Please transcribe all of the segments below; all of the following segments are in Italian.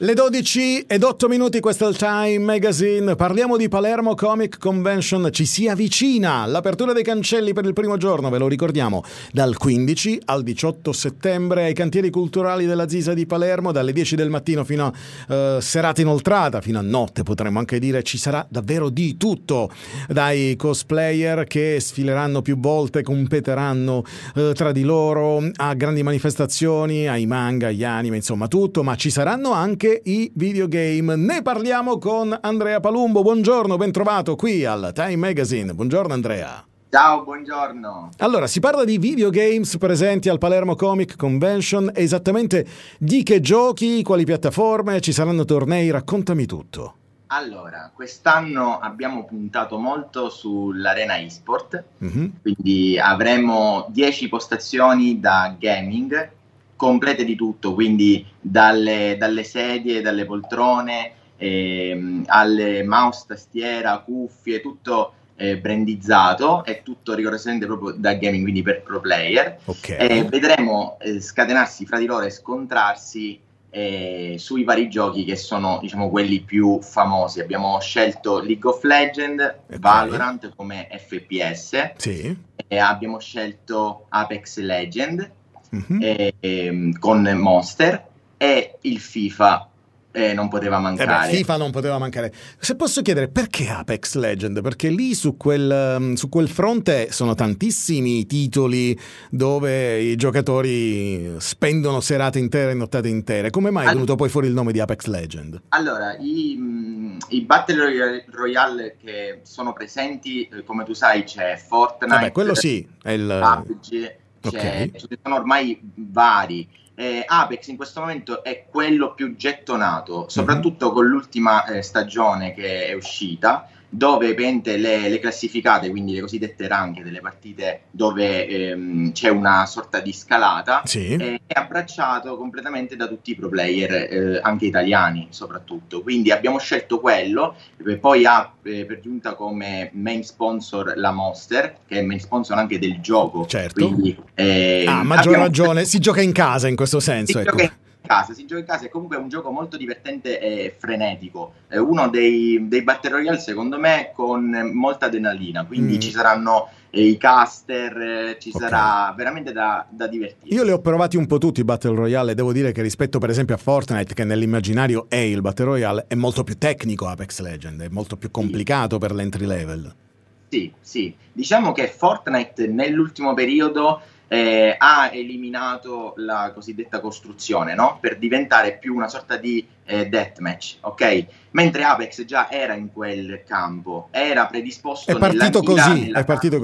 Le 12:08, questo è il Time Magazine. Parliamo di Palermo Comic Convention. Ci si avvicina l'apertura dei cancelli per il primo giorno, ve lo ricordiamo, dal 15 al 18 settembre ai cantieri culturali della Zisa di Palermo, dalle 10 del mattino fino a serata inoltrata, fino a notte potremmo anche dire. Ci sarà davvero di tutto, dai cosplayer che sfileranno più volte, competeranno tra di loro, a grandi manifestazioni, ai manga, agli anime, insomma tutto, ma ci saranno anche i videogame. Ne parliamo con Andrea Palumbo. Buongiorno, ben trovato qui al Time Magazine. Buongiorno Andrea. Ciao, buongiorno. Allora, si parla di videogames presenti al Palermo Comic Convention. Esattamente di che giochi, quali piattaforme, ci saranno tornei? Raccontami tutto. Allora, quest'anno abbiamo puntato molto sull'arena eSport, quindi avremo 10 postazioni da gaming, complete di tutto, quindi dalle sedie, dalle poltrone, alle mouse, tastiera, cuffie, tutto brandizzato, è tutto rigorosamente proprio da gaming, quindi per pro player. Okay. Vedremo scatenarsi fra di loro e scontrarsi sui vari giochi che sono, diciamo, quelli più famosi. Abbiamo scelto League of Legends, Okay. Valorant come FPS, Sì. e abbiamo scelto Apex Legends con Monster, e il FIFA non poteva mancare. FIFA non poteva mancare. Se posso chiedere, perché Apex Legend? Perché lì su quel fronte sono tantissimi titoli dove i giocatori spendono serate intere e nottate intere. Come mai è venuto poi fuori il nome di Apex Legend? Allora, i Battle Royale che sono presenti, come tu sai, c'è Fortnite. Vabbè, quello sì, è il PUBG, Okay. ce ne sono ormai vari. Apex in questo momento è quello più gettonato, soprattutto con l'ultima stagione che è uscita, dove le classificate, quindi le cosiddette rank delle partite dove c'è una sorta di scalata, Sì. è abbracciato completamente da tutti i pro player, anche italiani soprattutto. Quindi abbiamo scelto quello, poi ha per giunta come main sponsor la Monster, che è main sponsor anche del gioco. Certo. Quindi, maggior ragione, si gioca in casa in questo senso, ecco. Si gioca in casa, e comunque è un gioco molto divertente e frenetico, è uno dei Battle Royale secondo me con molta adrenalina, quindi ci saranno i caster, ci sarà veramente da divertirsi. Io li ho provati un po' tutti i Battle Royale, devo dire che rispetto per esempio a Fortnite, che nell'immaginario è il Battle Royale, è molto più tecnico Apex Legend, è molto più complicato per l'entry level. Sì, diciamo che Fortnite nell'ultimo periodo ha eliminato la cosiddetta costruzione, no? Per diventare più una sorta di deathmatch, ok? Mentre Apex già era in quel campo, era predisposto È partito così.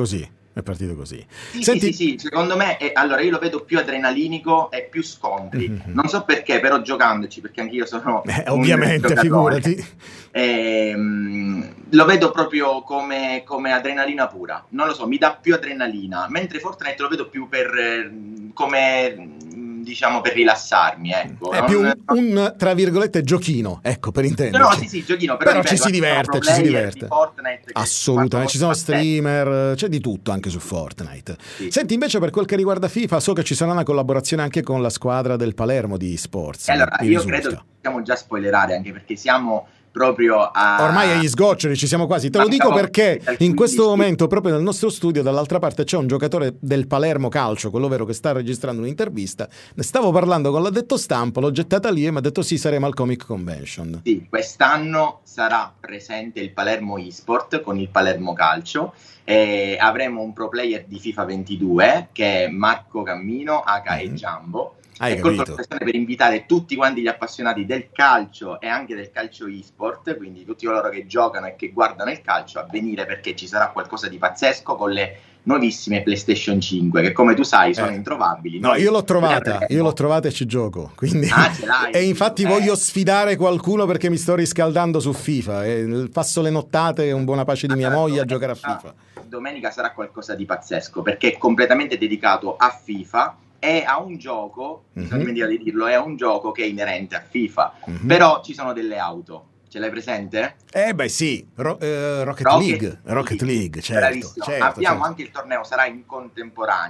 Senti... Sì, secondo me allora io lo vedo più adrenalinico e più scontri. Non so perché, però giocandoci, perché anch'io sono ovviamente, figurati. Lo vedo proprio come adrenalina pura. Non lo so, mi dà più adrenalina, mentre Fortnite lo vedo più come diciamo per rilassarmi, ecco. È più un tra virgolette giochino, ecco, per intenderci. No, sì, giochino, però ripeto, ci si diverte. Di Fortnite, assolutamente, ci sono streamer, c'è di tutto anche su Fortnite. Sì. Senti, invece per quel che riguarda FIFA, so che ci sarà una collaborazione anche con la squadra del Palermo di eSports. Allora, io credo che possiamo già spoilerare, anche perché siamo proprio ormai agli sgoccioli, ci siamo quasi. Te lo dico perché in questo momento proprio nel nostro studio dall'altra parte c'è un giocatore del Palermo Calcio, quello vero, che sta registrando un'intervista. Ne stavo parlando con l'addetto stampa, l'ho gettata lì e mi ha detto sì, saremo al Comic Convention. Sì, quest'anno sarà presente il Palermo eSport con il Palermo Calcio, e avremo un pro player di FIFA 22 che è Marco Cammino, aka e Jumbo. E colgo l'occasione per invitare tutti quanti gli appassionati del calcio e anche del calcio eSport, quindi tutti coloro che giocano e che guardano il calcio, a venire, perché ci sarà qualcosa di pazzesco con le nuovissime PlayStation 5, che come tu sai sono introvabili. No, io l'ho trovata e ci gioco, quindi ce l'hai, e infatti voglio sfidare qualcuno, perché mi sto riscaldando su FIFA e passo le nottate con buona pace di mia moglie a giocare a FIFA. Domenica sarà qualcosa di pazzesco, perché è completamente dedicato a FIFA e a un gioco, mi sono dimenticato di dirlo, è un gioco che è inerente a FIFA, però ci sono delle auto. Ce l'hai presente? Beh sì, Rocket League, certo. Abbiamo anche il torneo, sarà in contemporanea,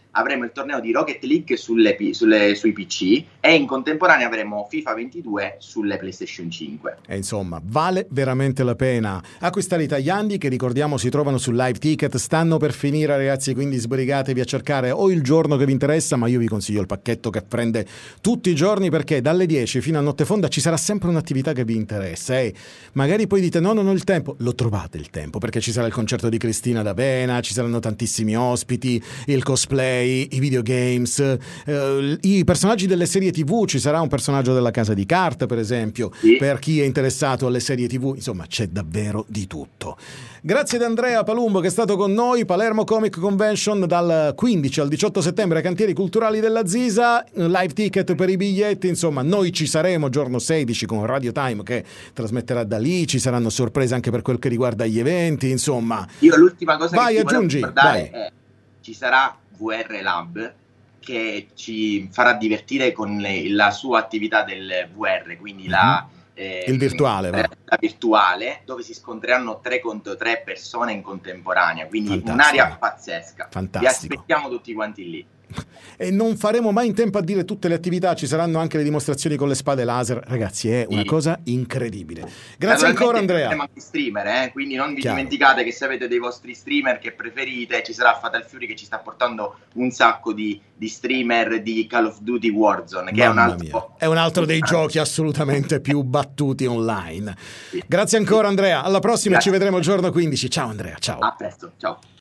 avremo il torneo di Rocket League sui PC e in contemporanea avremo FIFA 22 sulle PlayStation 5. E insomma, vale veramente la pena acquistare i tagliandi, che ricordiamo si trovano su Live Ticket, stanno per finire ragazzi, quindi sbrigatevi a cercare o il giorno che vi interessa, ma io vi consiglio il pacchetto che prende tutti i giorni, perché dalle 10 fino a notte fonda ci sarà sempre un'attività che vi interessa e magari poi dite no, non ho il tempo, lo trovate il tempo, perché ci sarà il concerto di Cristina D'Avena, ci saranno tantissimi ospiti, il cosplay, i videogames, i personaggi delle serie TV, ci sarà un personaggio della Casa di Carta per esempio, Sì. per chi è interessato alle serie TV, insomma c'è davvero di tutto. Grazie ad Andrea Palumbo che è stato con noi. Palermo Comic Convention dal 15 al 18 settembre a Cantieri Culturali della Zisa, Live Ticket per i biglietti, insomma noi ci saremo giorno 16 con Radio Time che trasmetterà da lì, ci saranno sorprese anche per quel che riguarda gli eventi, insomma. Io l'ultima cosa vai, che ti volevo aggiungi, ricordare vai. è ci sarà VR Lab che ci farà divertire con la sua attività del VR, quindi il virtuale, la virtuale, dove si scontreranno 3 contro 3 persone in contemporanea, quindi fantastico. Un'area pazzesca. Fantastico. Vi aspettiamo tutti quanti lì. E non faremo mai in tempo a dire tutte le attività, ci saranno anche le dimostrazioni con le spade laser, ragazzi, è una cosa incredibile. Grazie ancora Andrea. Siamo anche streamer, quindi non vi dimenticate che se avete dei vostri streamer che preferite, ci sarà Fatal Fury che ci sta portando un sacco di streamer di Call of Duty Warzone, che è un altro dei giochi assolutamente più battuti online. Sì. Grazie ancora Andrea, alla prossima. Ci vedremo il giorno 15. Ciao Andrea, ciao. A presto, ciao.